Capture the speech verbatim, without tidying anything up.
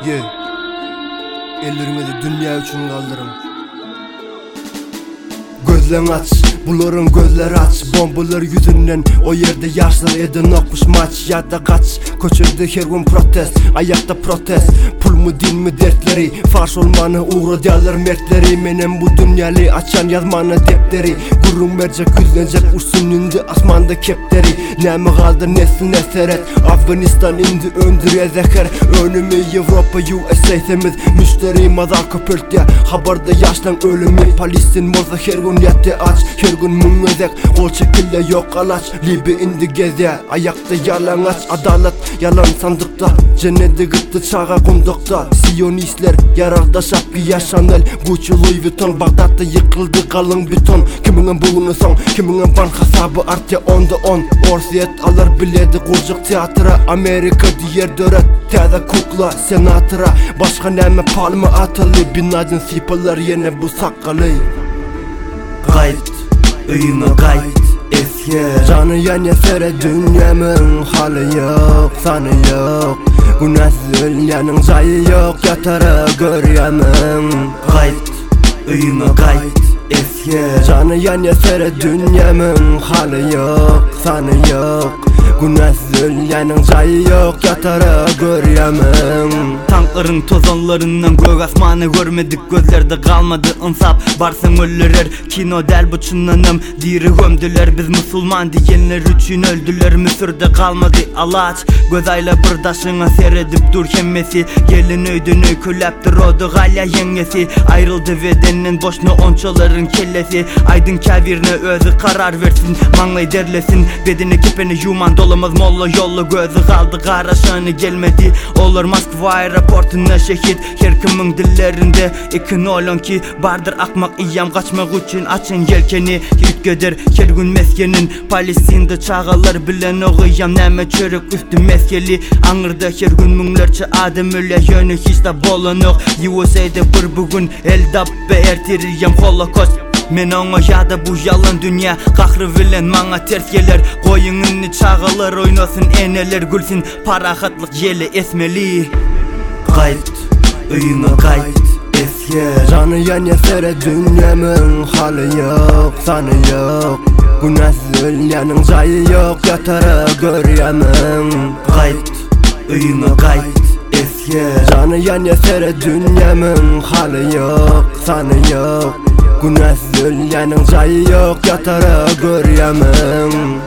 Ege, ellerinizi dünya üçün kaldırın. Gözlen aç, buların gözleri aç. Bombalar yüzünden o yerde yaşlar edin okmuş maç. Ya da kaç, köçürdü her gün protest. Ayakta protest, pul mu din mi dertleri. Fars olmanı uğradılar mertleri. Menem bu dünyalı açan yazmanı defteri. Gurun mercek yüzlenecek uçsun indi asmanda kepteri. Nemi kaldı neslin eseret. Afganistan indi öndürüye zeker. Önümü Avrupa U S A temiz. Müşteri mazar köpürtüye. Haberda yaşlan ölümü. Palestin moza her gün yette aç. Her gün mün özek. Kol çekille yok alaç. Libi indi geze. Ayakta yalan aç. Adalet yalan sandıkta. Cenneti gıttı çağa kundukta. Siyonistler yararda şapkı yaşanel. Gucci Louis Vuitton Bagdad'da yıkıldı kalın beton. Kiminin bulunu son, kiminin bank hesabı artı onda on. Orsiyet alır biledi kurcuk tiyatra. Amerika diğer döret teze kukla senatıra. Başka neme palma atılı. Binadin sipalar yine bu sakalı. Kayıt, öyüme kayıt eski. Canı yan yesere dünyamın hali yok, sanı yok. Günahsız ölyanın sayı yok, yatarı görüyemem. Kayıt, öyüme kayıt eski. Canı yan yesere dünyamın hali yok, sanı yok. Günahsız ölyanın sayı yok, yatarı görüyemem. Tankların tozonlarından gök asmanı görmedik. Gözlerde kalmadı insaf, barsın ölürler. Kino del buçunlanım, diri gömdüler. Biz musulman diyenler üçün öldüler. Müsürde kalmadı alaç. Göz ayla bırdaşına seyredip dur kemmesi. Gelin öydünü küleptir odu galya yengesi. Ayrıldı vedenin boşna onçaların kellesi. Aydın kavirine özü karar versin, manlay derlesin. Bedeni kepeni yuman dolamaz molla yollu. Gözü kaldı karaşanı gelmedi. Olur Moskva aeroportuna şehit. Her kimin dillerinde ikin olon ki bardır akmak iyam kaçmak için açın yelkeni. Yükgedir her gün meskenin. Palestin'de çağalar bilen oğuyam neme çörük üstü meskeli. Anırda her gün münlerce adam öyle yönü hiç de bolonuk. U S A'da bir bugün el dabbe ertiriyem holocaust. Men ona ya da bu yalan dünya kahrı bilen mana ters gelir. Koyununu çağalar oynasın eneler gülsün. Parahatlık yeli esmeli. Kayıt, öyüme kayıt eski. Canı yan yesere dünyamın hali yok, sanı yok. Günahsız ölyanın sayı yok, yatarı görüyemem. Kayıt, öyüme kayıt eski. Canı yan yesere dünyamın hali yok, sanı yok. Günahsız ölyanın sayı yok, yatarı görüyemem.